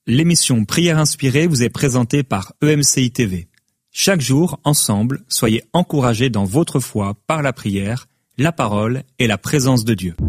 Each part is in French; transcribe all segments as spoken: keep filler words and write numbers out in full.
L'émission Prière inspirée vous est présentée par E M C I T V. Chaque jour, ensemble, soyez encouragés dans votre foi par la prière, la parole et la présence de Dieu.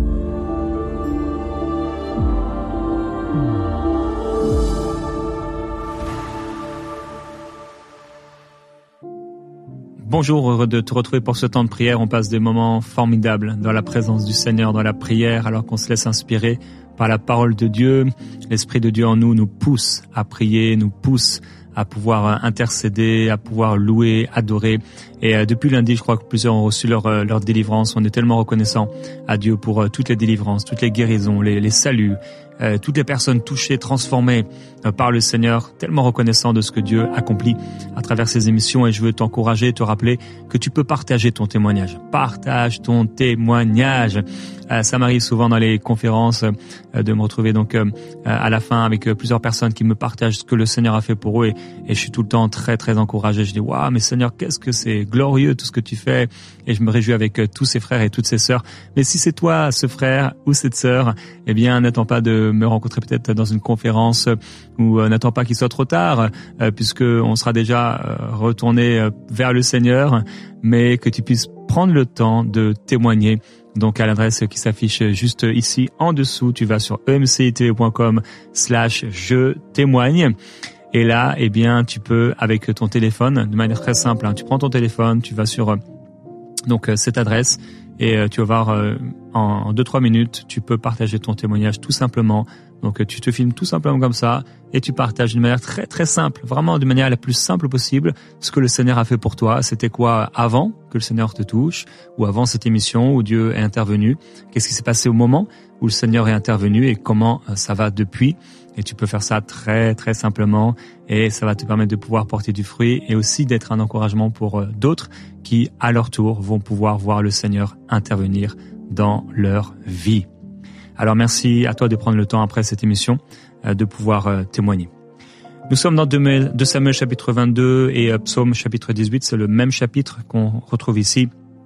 Bonjour, heureux de te retrouver pour ce temps de prière. On passe des moments formidables dans la présence du Seigneur, dans la prière, alors qu'on se laisse inspirer par la parole de Dieu. L'Esprit de Dieu en nous nous pousse à prier, nous pousse à pouvoir intercéder, à pouvoir louer, adorer. Et euh, depuis lundi, je crois que plusieurs ont reçu leur, euh, leur délivrance. On est tellement reconnaissants à Dieu pour euh, toutes les délivrances, toutes les guérisons, les, les saluts, euh, toutes les personnes touchées, transformées euh, par le Seigneur. Tellement reconnaissant de ce que Dieu accomplit à travers ces émissions. Et je veux t'encourager, te rappeler que tu peux partager ton témoignage. Partage ton témoignage. Euh, ça m'arrive souvent dans les conférences euh, de me retrouver donc euh, à la fin avec euh, plusieurs personnes qui me partagent ce que le Seigneur a fait pour eux. Et, et je suis tout le temps très très encouragé. Je dis waouh, mais Seigneur, qu'est-ce que c'est glorieux tout ce que tu fais. Et je me réjouis avec euh, tous ces frères et toutes ces sœurs. Mais si c'est toi, ce frère ou cette sœur, eh bien n'attends pas de me rencontrer peut-être dans une conférence ou euh, n'attends pas qu'il soit trop tard, euh, puisque on sera déjà euh, retourné euh, vers le Seigneur, mais que tu puisses prendre le temps de témoigner. Donc à l'adresse qui s'affiche juste ici en dessous, tu vas sur e m c i t v point com slash je témoigne. Et là, eh bien, tu peux, avec ton téléphone, de manière très simple, hein, tu prends ton téléphone, tu vas sur euh, donc euh, cette adresse et euh, tu vas voir euh, en deux trois minutes, tu peux partager ton témoignage tout simplement. Donc euh, tu te filmes tout simplement comme ça et tu partages d'une manière très très simple, vraiment de manière la plus simple possible, ce que le Seigneur a fait pour toi. C'était quoi avant que le Seigneur te touche, ou avant cette émission où Dieu est intervenu. Qu'est-ce qui s'est passé au moment où le Seigneur est intervenu et comment euh, ça va depuis. Et tu peux faire ça très très simplement et ça va te permettre de pouvoir porter du fruit et aussi d'être un encouragement pour euh, d'autres qui, à leur tour, vont pouvoir voir le Seigneur intervenir dans leur vie. Alors merci à toi de prendre le temps après cette émission euh, de pouvoir euh, témoigner. Nous sommes dans deux Samuel chapitre vingt-deux et euh, Psaume chapitre dix-huit, c'est le même chapitre qu'on retrouve ici.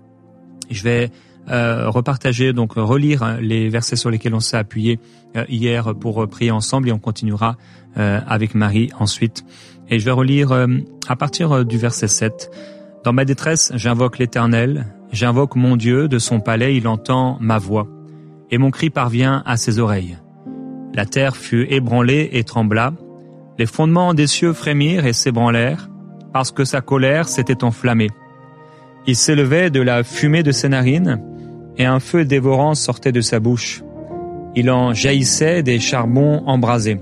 Je vais euh, repartager, donc relire les versets sur lesquels on s'est appuyé euh, hier pour euh, prier ensemble et on continuera euh, avec Marie ensuite. Et je vais relire euh, à partir euh, du verset sept. Dans ma détresse, j'invoque l'Éternel, j'invoque mon Dieu, de son palais il entend ma voix. Et mon cri parvient à ses oreilles. La terre fut ébranlée et trembla, les fondements des cieux frémirent et s'ébranlèrent, parce que sa colère s'était enflammée. Il s'élevait de la fumée de ses narines, et un feu dévorant sortait de sa bouche. Il en jaillissait des charbons embrasés.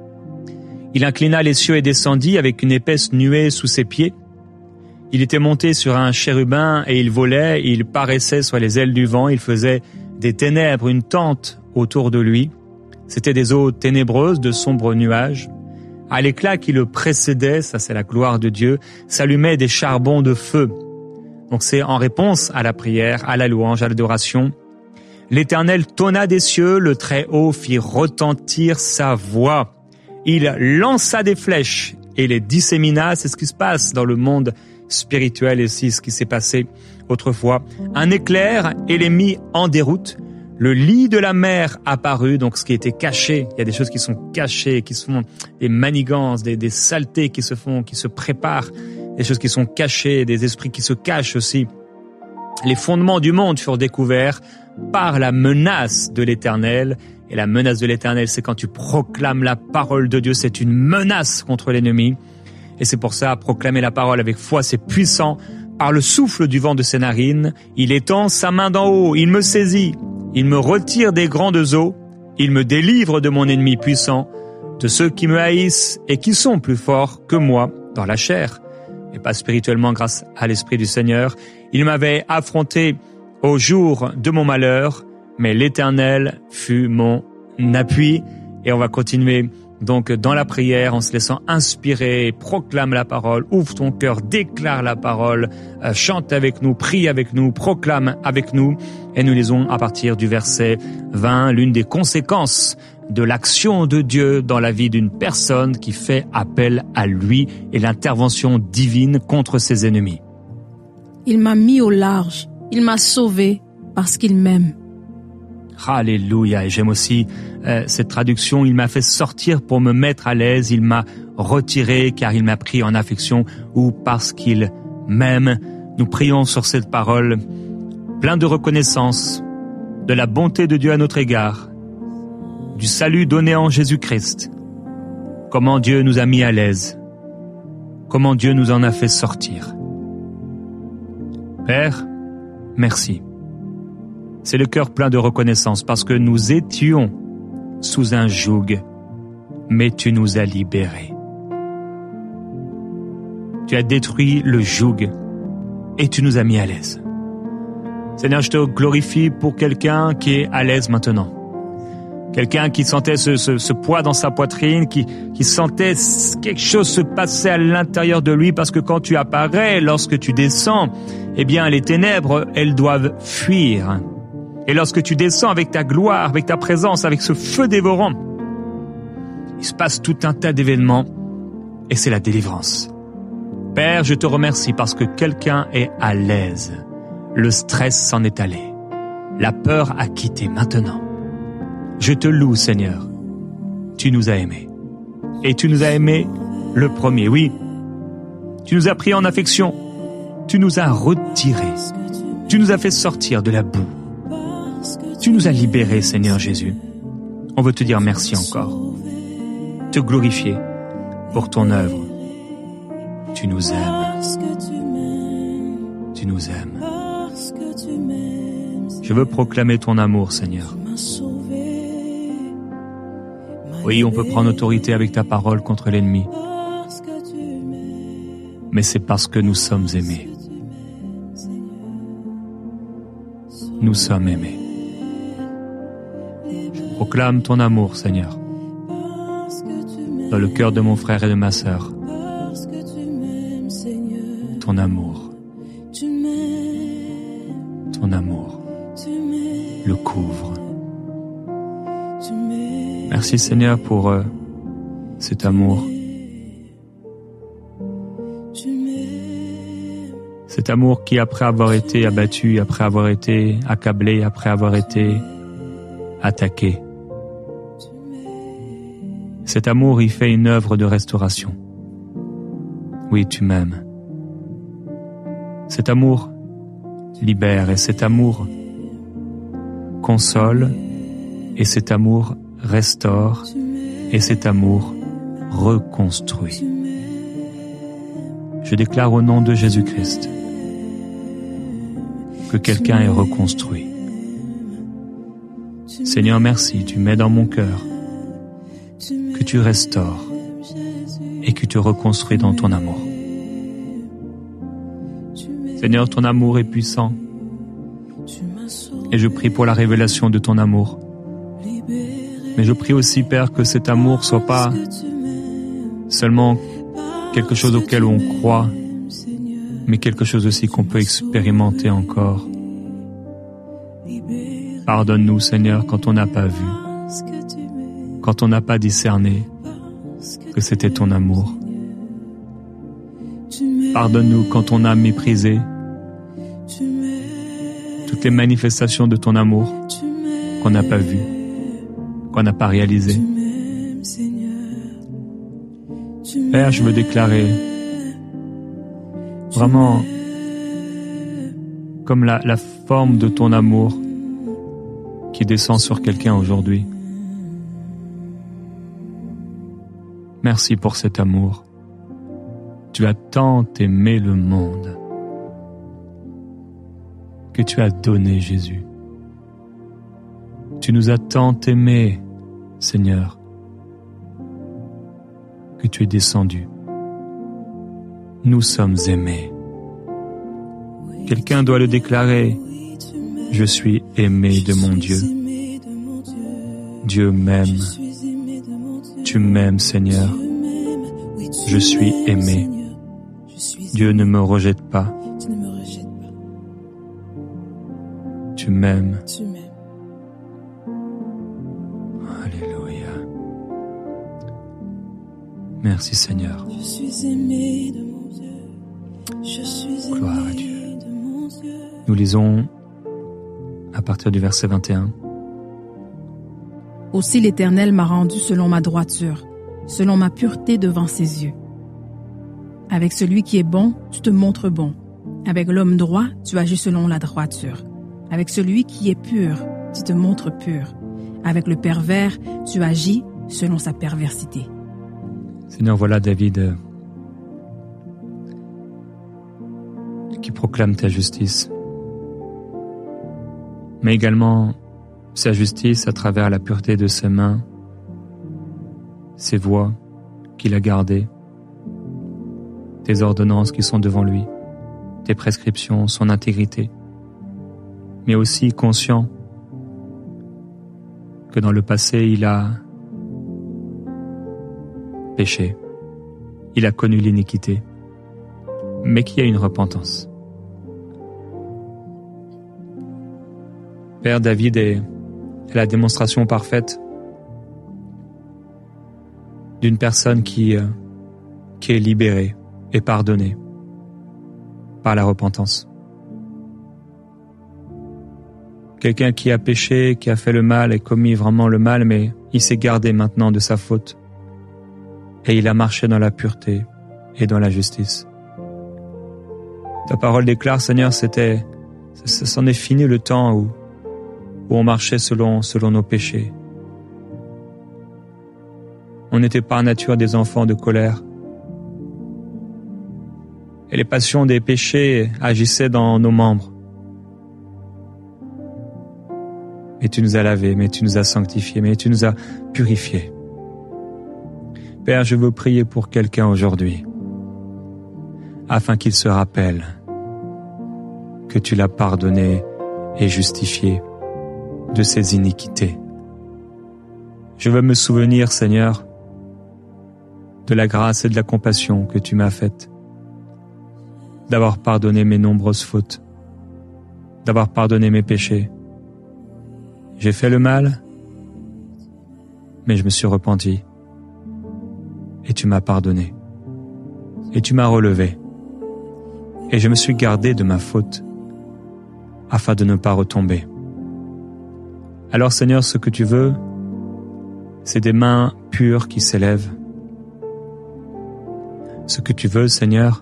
Il inclina les cieux et descendit avec une épaisse nuée sous ses pieds. Il était monté sur un chérubin et il volait, il paraissait sur les ailes du vent, il faisait des ténèbres une tente autour de lui. C'était des eaux ténébreuses, de sombres nuages. À l'éclat qui le précédait, ça c'est la gloire de Dieu, s'allumaient des charbons de feu. Donc c'est en réponse à la prière, à la louange, à l'adoration. L'Éternel tonna des cieux, le Très-Haut fit retentir sa voix. Il lança des flèches et les dissémina. C'est ce qui se passe dans le monde spirituel et aussi ce qui s'est passé autrefois. Un éclair et les mit en déroute. Le lit de la mer apparut, donc ce qui était caché. Il y a des choses qui sont cachées, qui sont des manigances, des, des saletés qui se font, qui se préparent, des choses qui sont cachées, des esprits qui se cachent aussi. Les fondements du monde furent découverts par la menace de l'Éternel. Et la menace de l'Éternel, c'est quand tu proclames la parole de Dieu, c'est une menace contre l'ennemi. Et c'est pour ça, proclamer la parole avec foi, c'est puissant. Par le souffle du vent de ses narines, il étend sa main d'en haut, il me saisit, il me retire des grandes eaux, il me délivre de mon ennemi puissant, de ceux qui me haïssent et qui sont plus forts que moi dans la chair, et pas spirituellement grâce à l'Esprit du Seigneur. Il m'avait affronté au jour de mon malheur, mais l'Éternel fut mon appui. Et on va continuer donc dans la prière en se laissant inspirer, proclame la parole, ouvre ton cœur, déclare la parole, euh, chante avec nous, prie avec nous, proclame avec nous. Et nous lisons à partir du verset vingt, l'une des conséquences de l'action de Dieu dans la vie d'une personne qui fait appel à lui et l'intervention divine contre ses ennemis. Il m'a mis au large, il m'a sauvé parce qu'il m'aime. Alléluia. Et j'aime aussi euh, cette traduction, il m'a fait sortir pour me mettre à l'aise, il m'a retiré car il m'a pris en affection ou parce qu'il m'aime. Nous prions sur cette parole, plein de reconnaissance, de la bonté de Dieu à notre égard, du salut donné en Jésus-Christ, comment Dieu nous a mis à l'aise, comment Dieu nous en a fait sortir. Père, merci. C'est le cœur plein de reconnaissance parce que nous étions sous un joug, mais tu nous as libérés. Tu as détruit le joug et tu nous as mis à l'aise. Seigneur, je te glorifie pour quelqu'un qui est à l'aise maintenant. Quelqu'un qui sentait ce, ce, ce poids dans sa poitrine, qui, qui sentait quelque chose se passer à l'intérieur de lui, parce que quand tu apparais, lorsque tu descends, eh bien les ténèbres, elles doivent fuir. Et lorsque tu descends avec ta gloire, avec ta présence, avec ce feu dévorant, il se passe tout un tas d'événements et c'est la délivrance. Père, je te remercie parce que quelqu'un est à l'aise. Le stress s'en est allé. La peur a quitté maintenant. Je te loue, Seigneur. Tu nous as aimés. Et tu nous as aimés le premier, oui. Tu nous as pris en affection. Tu nous as retirés. Tu nous as fait sortir de la boue. Tu nous as libérés, Seigneur Jésus. On veut te dire merci encore. Te glorifier pour ton œuvre. Tu nous aimes. Tu nous aimes. Je veux proclamer ton amour, Seigneur. Oui, on peut prendre autorité avec ta parole contre l'ennemi. Mais c'est parce que nous sommes aimés. Nous sommes aimés. Je proclame ton amour, Seigneur, dans le cœur de mon frère et de ma sœur. Ton amour. Ton amour le couvre. Merci Seigneur pour euh, cet amour. Cet amour qui, après avoir été abattu, après avoir été accablé, après avoir été attaqué, cet amour, il fait une œuvre de restauration. Oui, tu m'aimes. Cet amour libère et cet amour console et cet amour restaure et cet amour reconstruit. Je déclare au nom de Jésus-Christ que quelqu'un est reconstruit. Seigneur, merci, tu mets dans mon cœur que tu restaures et que tu reconstruis dans ton amour. Seigneur, ton amour est puissant et je prie pour la révélation de ton amour. Mais je prie aussi, Père, que cet amour soit pas seulement quelque chose auquel on croit, mais quelque chose aussi qu'on peut expérimenter encore. Pardonne-nous, Seigneur, quand on n'a pas vu, quand on n'a pas discerné que c'était ton amour. Pardonne-nous quand on a méprisé toutes les manifestations de ton amour qu'on n'a pas vues, qu'on n'a pas réalisées. Père, je veux déclarer vraiment comme la, la forme de ton amour qui descend sur quelqu'un aujourd'hui. Merci pour cet amour. Tu as tant aimé le monde que tu as donné Jésus. Tu nous as tant aimés, Seigneur, que tu es descendu. Nous sommes aimés. Quelqu'un doit le déclarer. Je suis aimé de mon Dieu. Dieu m'aime. Tu m'aimes, Seigneur. Je suis aimé. Dieu ne me rejette pas. Tu m'aimes. Alléluia. Merci Seigneur. Je suis aimé de mon Dieu. Je suis aimé Gloire à Dieu. de mon Dieu. Nous lisons à partir du verset vingt et un. Aussi l'Éternel m'a rendu selon ma droiture, selon ma pureté devant ses yeux. Avec celui qui est bon, tu te montres bon. Avec l'homme droit, tu agis selon la droiture. Avec celui qui est pur, tu te montres pur. Avec le pervers, tu agis selon sa perversité. Seigneur, voilà David euh, qui proclame ta justice, mais également sa justice à travers la pureté de ses mains, ses voies qu'il a gardées, tes ordonnances qui sont devant lui, tes prescriptions, son intégrité, mais aussi conscient que dans le passé il a péché, il a connu l'iniquité, mais qu'il y a une repentance. Père, David est la démonstration parfaite d'une personne qui, euh, qui est libérée et pardonnée par la repentance. Quelqu'un qui a péché, qui a fait le mal et commis vraiment le mal, mais il s'est gardé maintenant de sa faute. Et il a marché dans la pureté et dans la justice. Ta parole déclare, Seigneur, c'était, ça c'en est fini le temps où, où on marchait selon, selon nos péchés. On n'était par nature des enfants de colère. Et les passions des péchés agissaient dans nos membres. Mais tu nous as lavés, mais tu nous as sanctifiés, mais tu nous as purifiés. Père, je veux prier pour quelqu'un aujourd'hui, afin qu'il se rappelle que tu l'as pardonné et justifié de ses iniquités. Je veux me souvenir, Seigneur, de la grâce et de la compassion que tu m'as faite, d'avoir pardonné mes nombreuses fautes, d'avoir pardonné mes péchés. J'ai fait le mal, mais je me suis repenti. Et tu m'as pardonné. Et tu m'as relevé. Et je me suis gardé de ma faute, afin de ne pas retomber. Alors Seigneur, ce que tu veux, c'est des mains pures qui s'élèvent. Ce que tu veux, Seigneur,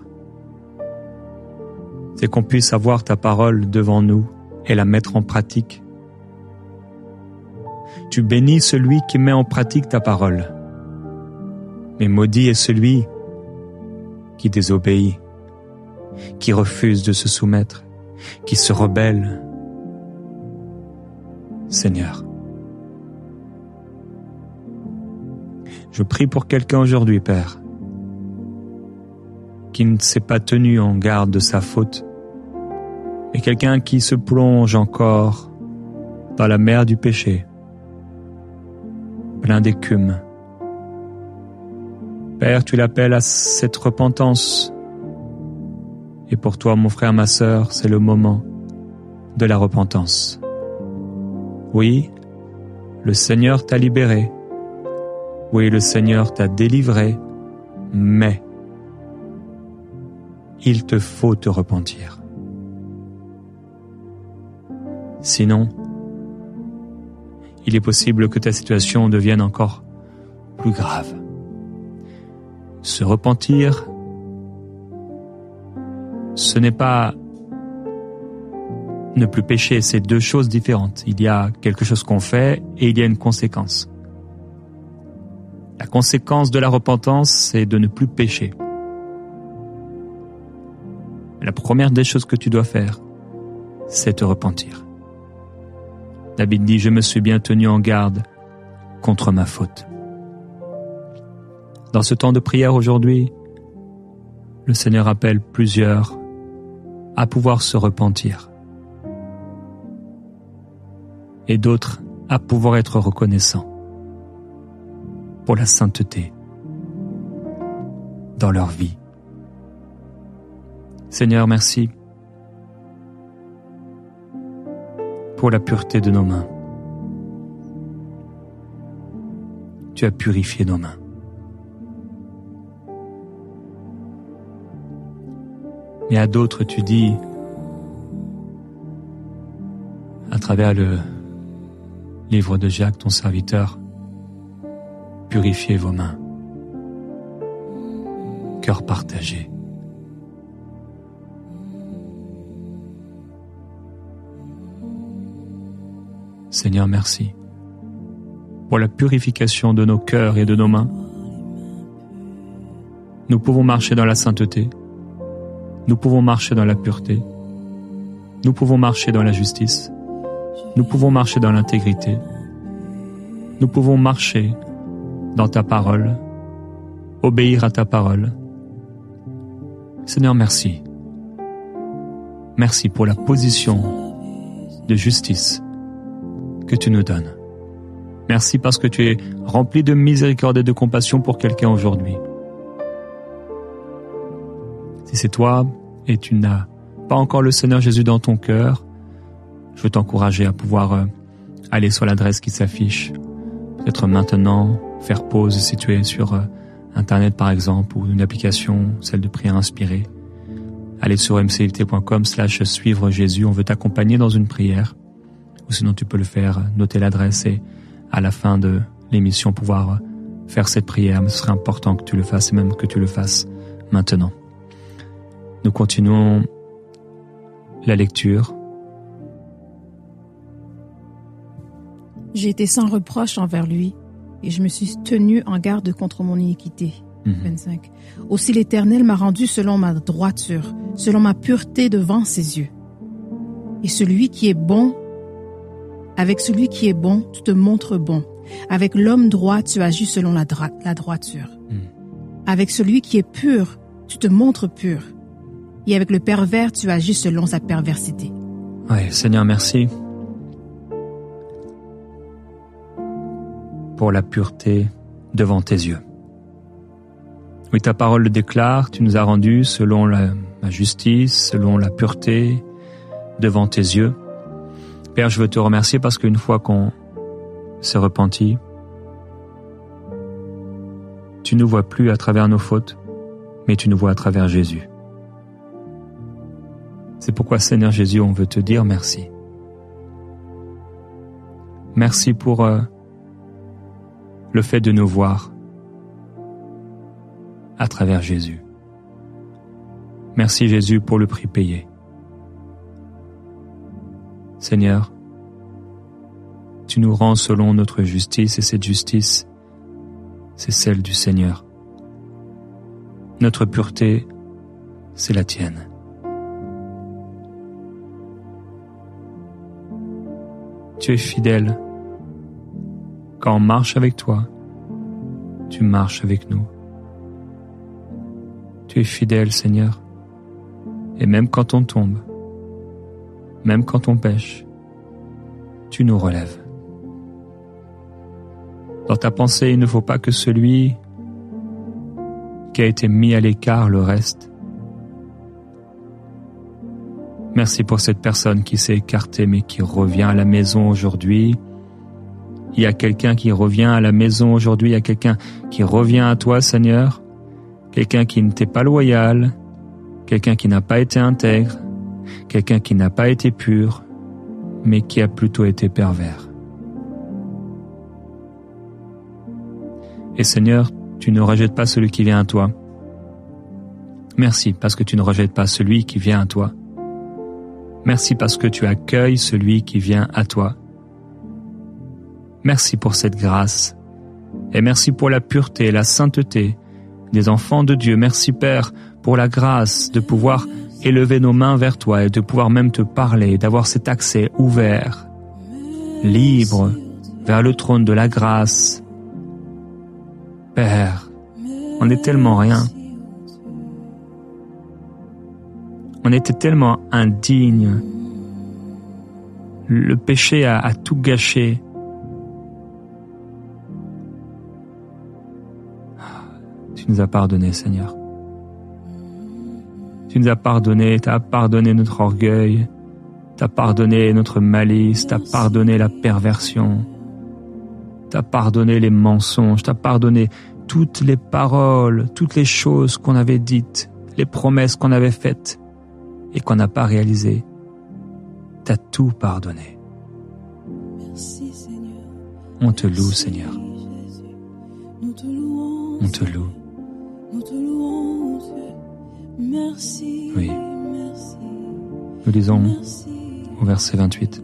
c'est qu'on puisse avoir ta parole devant nous et la mettre en pratique. Tu bénis celui qui met en pratique ta parole. Mais maudit est celui qui désobéit, qui refuse de se soumettre, qui se rebelle. Seigneur, je prie pour quelqu'un aujourd'hui, Père, qui ne s'est pas tenu en garde de sa faute, et quelqu'un qui se plonge encore dans la mer du péché, plein d'écume. Père, tu l'appelles à cette repentance. Et pour toi, mon frère, ma sœur, c'est le moment de la repentance. Oui, le Seigneur t'a libéré. Oui, le Seigneur t'a délivré. Mais il te faut te repentir. Sinon, il est possible que ta situation devienne encore plus grave. Se repentir, ce n'est pas ne plus pécher, c'est deux choses différentes. Il y a quelque chose qu'on fait et il y a une conséquence. La conséquence de la repentance, c'est de ne plus pécher. La première des choses que tu dois faire, c'est te repentir. David dit, je me suis bien tenu en garde contre ma faute. Dans ce temps de prière aujourd'hui, le Seigneur appelle plusieurs à pouvoir se repentir et d'autres à pouvoir être reconnaissants pour la sainteté dans leur vie. Seigneur, merci pour la pureté de nos mains. Tu as purifié nos mains. Mais à d'autres, tu dis, à travers le, livre de Jacques, ton serviteur, purifiez vos mains. Cœur partagé. Seigneur, merci pour la purification de nos cœurs et de nos mains. Nous pouvons marcher dans la sainteté. Nous pouvons marcher dans la pureté. Nous pouvons marcher dans la justice. Nous pouvons marcher dans l'intégrité. Nous pouvons marcher dans ta parole, obéir à ta parole. Seigneur, merci. Merci pour la position de justice que tu nous donnes. Merci parce que tu es rempli de miséricorde et de compassion pour quelqu'un aujourd'hui. Si c'est toi et tu n'as pas encore le Seigneur Jésus dans ton cœur, je veux t'encourager à pouvoir aller sur l'adresse qui s'affiche. Peut-être maintenant, faire pause si tu es sur Internet par exemple, ou une application, celle de prière inspirée. Allez sur m c f t point com slash suivre Jésus, on veut t'accompagner dans une prière. Ou sinon tu peux le faire, noter l'adresse et à la fin de l'émission pouvoir faire cette prière. Mais ce serait important que tu le fasses et même que tu le fasses maintenant. Nous continuons la lecture. J'ai été sans reproche envers lui et je me suis tenu en garde contre mon iniquité. Mmh. vingt-cinq. Aussi l'Éternel m'a rendu selon ma droiture, selon ma pureté devant ses yeux. Et celui qui est bon, avec celui qui est bon, tu te montres bon. Avec l'homme droit, tu agis selon la, dra- la droiture. Mmh. Avec celui qui est pur, tu te montres pur. Et avec le pervers, tu agis selon sa perversité. Oui, Seigneur, merci pour la pureté devant tes yeux. Oui, ta parole le déclare, tu nous as rendus selon la, la justice, selon la pureté devant tes yeux. Père, je veux te remercier parce qu'une fois qu'on s'est repenti, tu ne nous vois plus à travers nos fautes, mais tu nous vois à travers Jésus. C'est pourquoi, Seigneur Jésus, on veut te dire merci. Merci pour euh, le fait de nous voir à travers Jésus. Merci Jésus pour le prix payé. Seigneur, tu nous rends selon notre justice et cette justice, c'est celle du Seigneur. Notre pureté, c'est la tienne. Tu es fidèle. Quand on marche avec toi, tu marches avec nous. Tu es fidèle, Seigneur. Et même quand on tombe, même quand on pêche, tu nous relèves. Dans ta pensée, il ne faut pas que celui qui a été mis à l'écart le reste. Merci pour cette personne qui s'est écartée mais qui revient à la maison aujourd'hui. Il y a quelqu'un qui revient à la maison aujourd'hui, il y a quelqu'un qui revient à toi, Seigneur. Quelqu'un qui ne t'est pas loyal, quelqu'un qui n'a pas été intègre, quelqu'un qui n'a pas été pur, mais qui a plutôt été pervers. Et Seigneur, tu ne rejettes pas celui qui vient à toi. Merci parce que tu ne rejettes pas celui qui vient à toi. Merci parce que tu accueilles celui qui vient à toi. Merci pour cette grâce et merci pour la pureté et la sainteté des enfants de Dieu. Merci Père pour la grâce de pouvoir élever nos mains vers toi et de pouvoir même te parler, d'avoir cet accès ouvert, libre, vers le trône de la grâce. Père, on est tellement rien. On était tellement indignes. Le péché a, a tout gâché. Tu nous as pardonné, Seigneur. Tu nous as pardonné, tu as pardonné notre orgueil, tu as pardonné notre malice, tu as pardonné la perversion, tu as pardonné les mensonges, tu as pardonné toutes les paroles, toutes les choses qu'on avait dites, les promesses qu'on avait faites et qu'on n'a pas réalisées. Tu as tout pardonné. Merci Seigneur. On te loue, Seigneur. Nous te louons, On te loue. nous te louons, Dieu. Merci, Oui. merci, Nous lisons merci. au verset vingt-huit.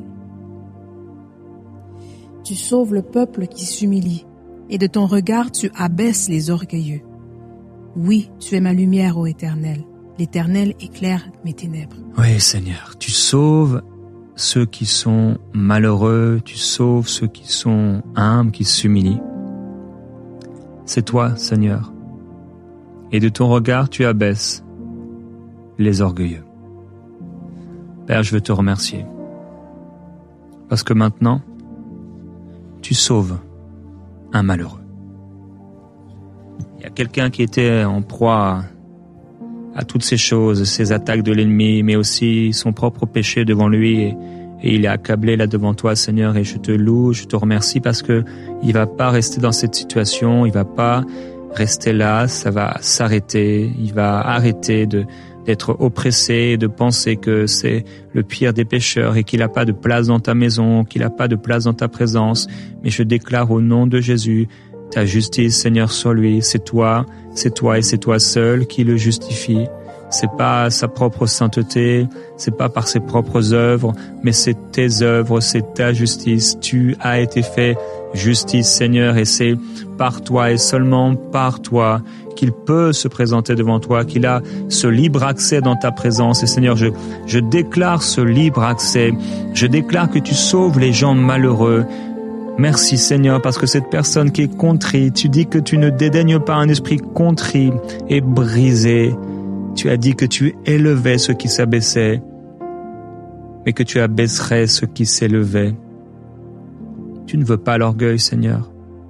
Tu sauves le peuple qui s'humilie, et de ton regard tu abaisses les orgueilleux. Oui, tu es ma lumière, ô Éternel. L'Éternel éclaire mes ténèbres. Oui, Seigneur, tu sauves ceux qui sont malheureux, tu sauves ceux qui sont humbles, qui s'humilient. C'est toi, Seigneur. Et de ton regard, tu abaisses les orgueilleux. Père, je veux te remercier. Parce que maintenant, tu sauves un malheureux. Il y a quelqu'un qui était en proie à toutes ces choses, ces attaques de l'ennemi, mais aussi son propre péché devant lui, et, et il est accablé là devant toi, Seigneur, et je te loue, je te remercie parce que il va pas rester dans cette situation, il va pas rester là, ça va s'arrêter, il va arrêter de d'être oppressé, de penser que c'est le pire des pécheurs et qu'il n'a pas de place dans ta maison, qu'il n'a pas de place dans ta présence. Mais je déclare au nom de Jésus ta justice, Seigneur, sur lui. C'est toi, c'est toi et c'est toi seul qui le justifie. C'est pas sa propre sainteté, c'est pas par ses propres œuvres, mais c'est tes œuvres, c'est ta justice. Tu as été fait justice, Seigneur, et c'est par toi et seulement par toi qu'il peut se présenter devant toi, qu'il a ce libre accès dans ta présence. Et Seigneur, je, je déclare ce libre accès. Je déclare que tu sauves les gens malheureux. Merci Seigneur, parce que cette personne qui est contrite, tu dis que tu ne dédaignes pas un esprit contrit et brisé. Tu as dit que tu élevais ceux qui s'abaissaient, mais que tu abaisserais ceux qui s'élevaient. Tu ne veux pas l'orgueil, Seigneur.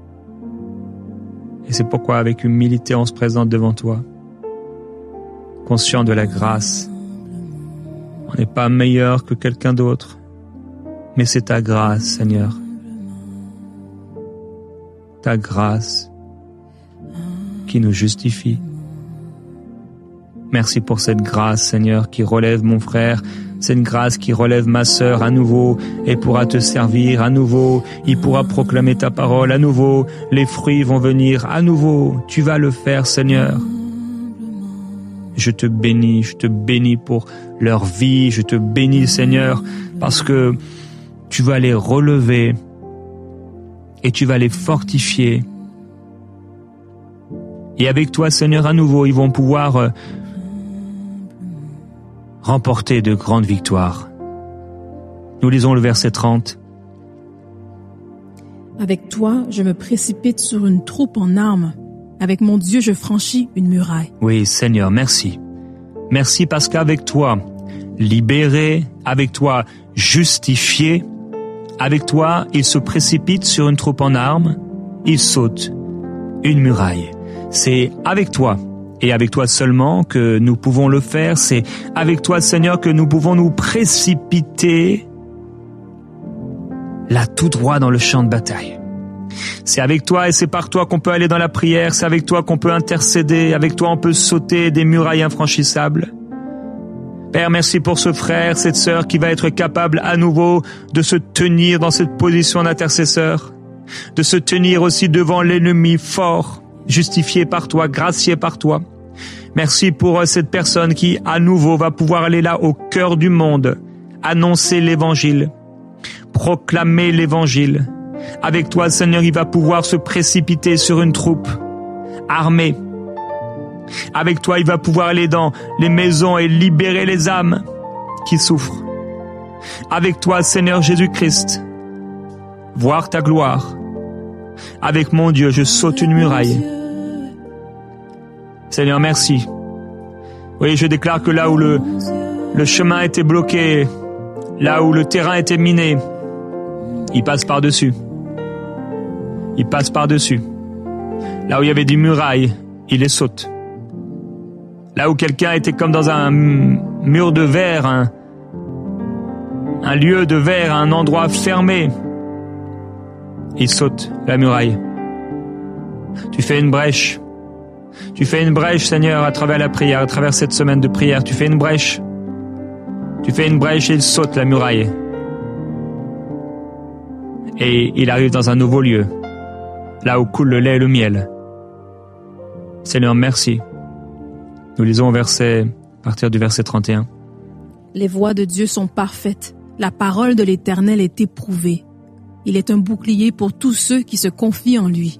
Et c'est pourquoi, avec humilité, on se présente devant toi, conscient de la grâce. On n'est pas meilleur que quelqu'un d'autre, mais c'est ta grâce, Seigneur. Ta grâce qui nous justifie. Merci pour cette grâce, Seigneur, qui relève mon frère, cette grâce qui relève ma sœur à nouveau et pourra te servir à nouveau. Il pourra proclamer ta parole à nouveau. Les fruits vont venir à nouveau. Tu vas le faire, Seigneur. Je te bénis, je te bénis pour leur vie. Je te bénis, Seigneur, parce que tu vas les relever et tu vas les fortifier. Et avec toi, Seigneur, à nouveau, ils vont pouvoir remporter de grandes victoires. Nous lisons le verset trente. Avec toi, je me précipite sur une troupe en armes. Avec mon Dieu, je franchis une muraille. Oui, Seigneur, merci. Merci parce qu'avec toi, libéré, avec toi, justifié, avec toi, il se précipite sur une troupe en armes, il saute une muraille. C'est avec toi et avec toi seulement que nous pouvons le faire. C'est avec toi, Seigneur, que nous pouvons nous précipiter là tout droit dans le champ de bataille. C'est avec toi et c'est par toi qu'on peut aller dans la prière. C'est avec toi qu'on peut intercéder. Avec toi, on peut sauter des murailles infranchissables. Père, merci pour ce frère, cette sœur qui va être capable à nouveau de se tenir dans cette position d'intercesseur, de se tenir aussi devant l'ennemi fort, justifié par toi, gracié par toi. Merci pour cette personne qui, à nouveau, va pouvoir aller là au cœur du monde, annoncer l'évangile, proclamer l'évangile. Avec toi, Seigneur, il va pouvoir se précipiter sur une troupe armée. Avec toi, il va pouvoir aller dans les maisons et libérer les âmes qui souffrent. Avec toi, Seigneur Jésus-Christ, voir ta gloire. Avec mon Dieu, je saute une muraille. Seigneur, merci. Oui, je déclare que là où le, le chemin était bloqué, là où le terrain était miné, il passe par-dessus. Il passe par-dessus. Là où il y avait des murailles, il les saute. Là où quelqu'un était comme dans un mur de verre, un, un lieu de verre, un endroit fermé, il saute la muraille. Tu fais une brèche. Tu fais une brèche, Seigneur, à travers la prière, à travers cette semaine de prière. Tu fais une brèche. Tu fais une brèche et il saute la muraille. et il arrive dans un nouveau lieu, là où coule le lait et le miel. Seigneur, merci. Nous lisons au verset, à partir du verset trente et un. Les voies de Dieu sont parfaites. La parole de l'Éternel est éprouvée. Il est un bouclier pour tous ceux qui se confient en lui.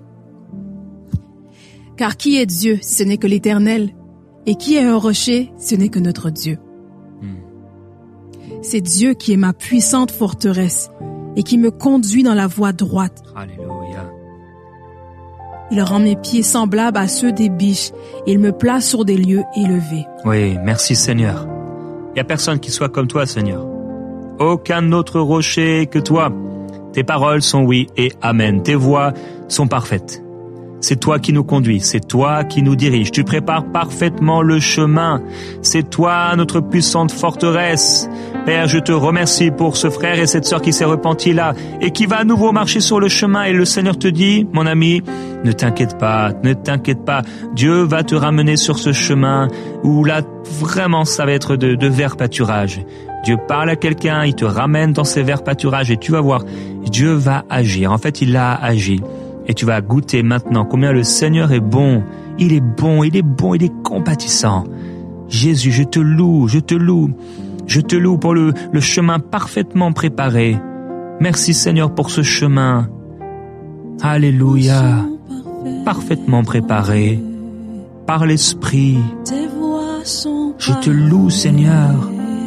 Car qui est Dieu si ce n'est que l'Éternel? Et qui est un rocher si ce n'est que notre Dieu? Hmm. C'est Dieu qui est ma puissante forteresse et qui me conduit dans la voie droite. Alléluia. Il rend mes pieds semblables à ceux des biches et il me place sur des lieux élevés. Oui, merci Seigneur. Il n'y a personne qui soit comme toi, Seigneur. Aucun autre rocher que toi. Tes paroles sont oui et amen. Tes voies sont parfaites. C'est toi qui nous conduis, c'est toi qui nous dirige. Tu prépares parfaitement le chemin. C'est toi notre puissante forteresse. Père, je te remercie pour ce frère et cette sœur qui s'est repenti là et qui va à nouveau marcher sur le chemin. Et le Seigneur te dit, mon ami, ne t'inquiète pas, ne t'inquiète pas. Dieu va te ramener sur ce chemin où là, vraiment, ça va être de, de verts pâturages. Dieu parle à quelqu'un, il te ramène dans ces verts pâturages et tu vas voir, Dieu va agir. En fait, il a agi. Et tu vas goûter maintenant combien le Seigneur est bon. Il est bon, il est bon, il est compatissant. Jésus, je te loue, je te loue. Je te loue pour le, le chemin parfaitement préparé. Merci Seigneur pour ce chemin. Alléluia. Parfaitement préparé par l'Esprit. Je te loue Seigneur.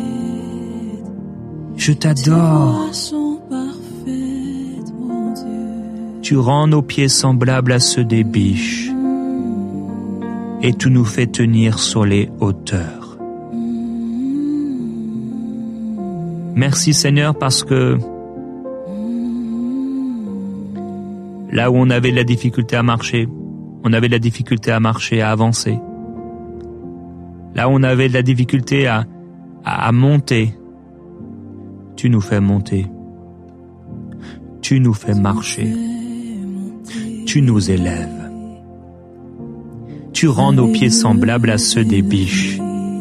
Je t'adore. Tu rends nos pieds semblables à ceux des biches et tu nous fais tenir sur les hauteurs. Merci Seigneur parce que là où on avait de la difficulté à marcher, on avait de la difficulté à marcher, à avancer. Là où on avait de la difficulté à, à, à monter, tu nous fais monter. Tu nous fais marcher. Tu nous élèves. Tu rends nos pieds semblables à ceux des biches.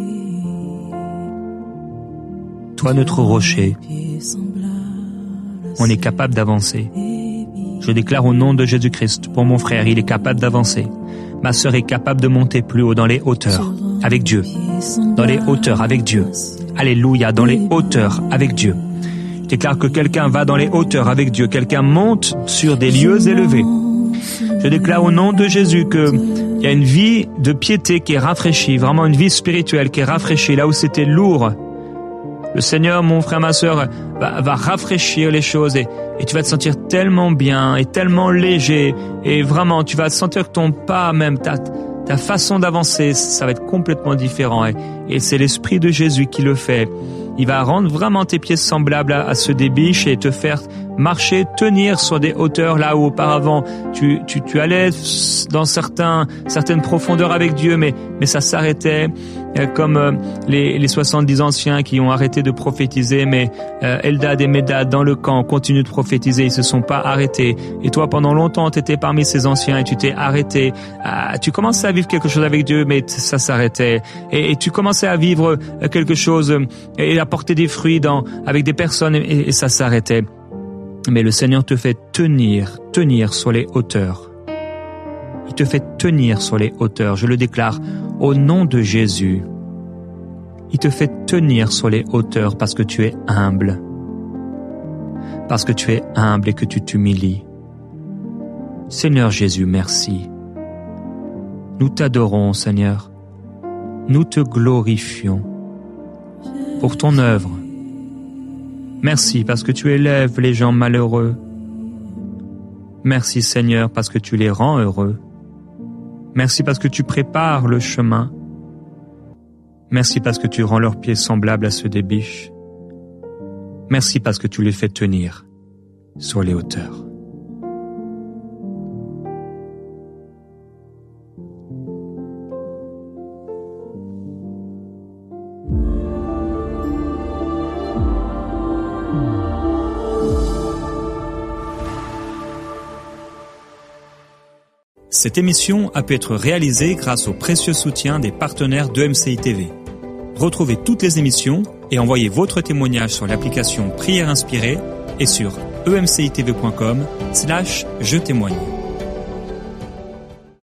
Toi, notre rocher, on est capable d'avancer. Je déclare au nom de Jésus-Christ, pour mon frère, il est capable d'avancer. Ma sœur est capable de monter plus haut dans les hauteurs, avec Dieu. Dans les hauteurs, avec Dieu. Alléluia, dans les hauteurs, avec Dieu. Je déclare que quelqu'un va dans les hauteurs avec Dieu. Quelqu'un monte sur des lieux élevés. Je déclare au nom de Jésus qu'il y a une vie de piété qui est rafraîchie, vraiment une vie spirituelle qui est rafraîchie, là où c'était lourd. Le Seigneur, mon frère, ma sœur, va, va rafraîchir les choses et, et tu vas te sentir tellement bien et tellement léger et vraiment, tu vas sentir que ton pas, même ta, ta façon d'avancer, ça va être complètement différent et, et c'est l'Esprit de Jésus qui le fait. Il va rendre vraiment tes pieds semblables à, à ceux des biches et te faire marcher, tenir sur des hauteurs là où auparavant tu, tu, tu allais dans certains, certaines profondeurs avec Dieu, mais, mais ça s'arrêtait, euh, comme euh, les, les soixante-dix anciens qui ont arrêté de prophétiser, mais euh, Eldad et Médad dans le camp continuent de prophétiser, ils se sont pas arrêtés. Et toi, pendant longtemps, tu étais parmi ces anciens et tu t'es arrêté. Euh, tu commençais à vivre quelque chose avec Dieu, mais ça s'arrêtait. Et, et tu commençais à vivre quelque chose euh, et à porter des fruits dans, avec des personnes et, et ça s'arrêtait. Mais le Seigneur te fait tenir, tenir sur les hauteurs. Il te fait tenir sur les hauteurs, je le déclare, au nom de Jésus. Il te fait tenir sur les hauteurs parce que tu es humble. Parce que tu es humble et que tu t'humilies. Seigneur Jésus, merci. Nous t'adorons, Seigneur. Nous te glorifions pour ton œuvre. Merci parce que tu élèves les gens malheureux. Merci Seigneur parce que tu les rends heureux. Merci parce que tu prépares le chemin. Merci parce que tu rends leurs pieds semblables à ceux des biches. Merci parce que tu les fais tenir sur les hauteurs. Cette émission a pu être réalisée grâce au précieux soutien des partenaires d'E M C I T V. Retrouvez toutes les émissions et envoyez votre témoignage sur l'application Prière Inspirée et sur e m c i t v point com slash je témoigne.